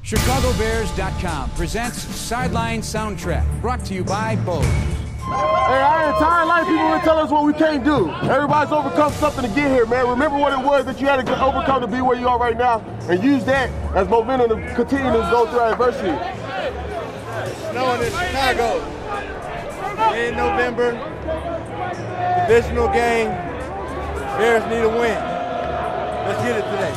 ChicagoBears.com presents Sideline Soundtrack, brought to you by Bose. Hey, our entire life people would tell us what we can't do. Everybody's overcome something to get here, man. Remember what it was that you had to overcome to be where you are right now, and use that as momentum to continue to go through adversity. Snowing in Chicago in November, divisional game. Bears need a win. Let's get it today.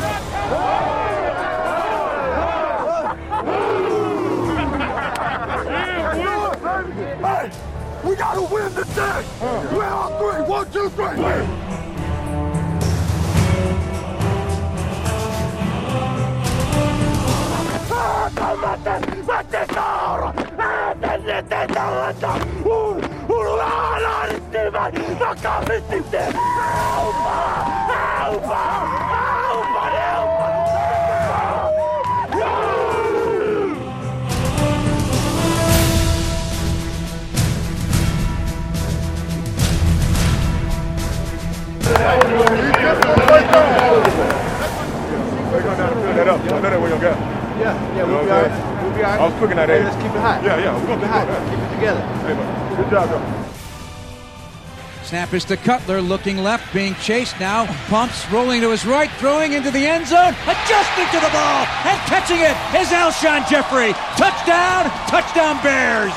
Hey, we gotta win today. We're on three. 1, 2, 3. Yeah, we'll be all right. We'll be all right. I was cooking that Hey, let's keep it hot. Yeah, Keep it hot. Keep it together. Hey, man. Good job, bro. Snap is to Cutler, looking left, being chased now. Pumps, rolling to his right, throwing into the end zone, adjusting to the ball, and catching it is Alshon Jeffrey. Touchdown, touchdown Bears.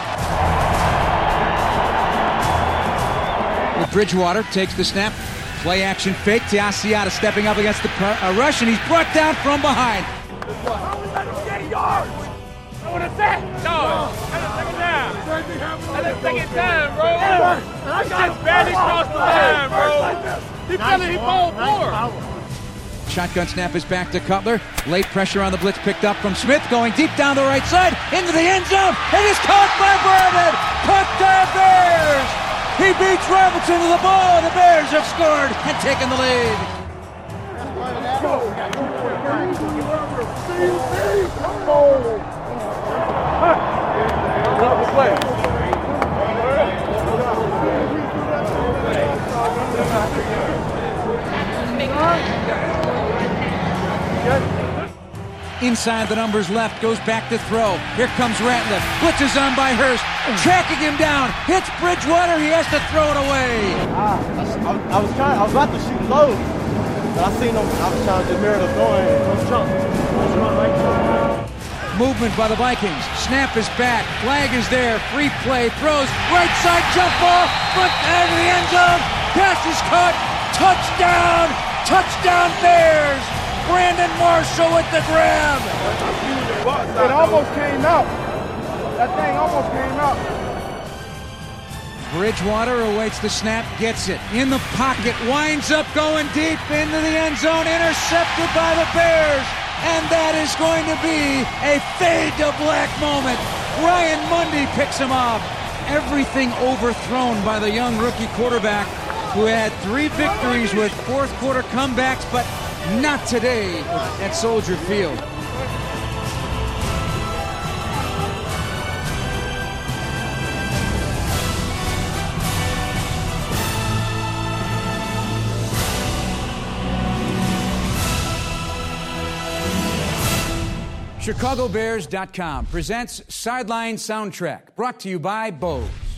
Bridgewater takes the snap, play action fake. Asiata stepping up against the rush, and he's brought down from behind. Second time, bro. He just barely crossed the line, bro. He balled more. Shotgun snap is back to Cutler. Late pressure on the blitz picked up from Smith, going deep down the right side, into the end zone. It is caught by Brandon. Touchdown Bears. He beats Robinson to the ball. The Bears have scored and taken the lead. Inside the numbers left, goes back to throw. Here comes Ratliff. Blitzes on by Hurst. Tracking him down. Hits Bridgewater. He has to throw it away. I was about to shoot low, but I seen him. I was trying to mirror the going. Movement by the Vikings. Snap is back. Flag is there. Free play. Throws. Right side jump ball. Front end of the end zone. Pass is caught. Touchdown. Touchdown Bears. Brandon Marshall with the grab. It almost came out. That thing almost came out. Bridgewater awaits the snap, gets it in the pocket, winds up going deep into the end zone, intercepted by the Bears. And that is going to be a fade to black moment. Ryan Mundy picks him off. Everything overthrown by the young rookie quarterback who had 3 victories with fourth quarter comebacks, but not today at Soldier Field. ChicagoBears.com presents Sideline Soundtrack, brought to you by Bose.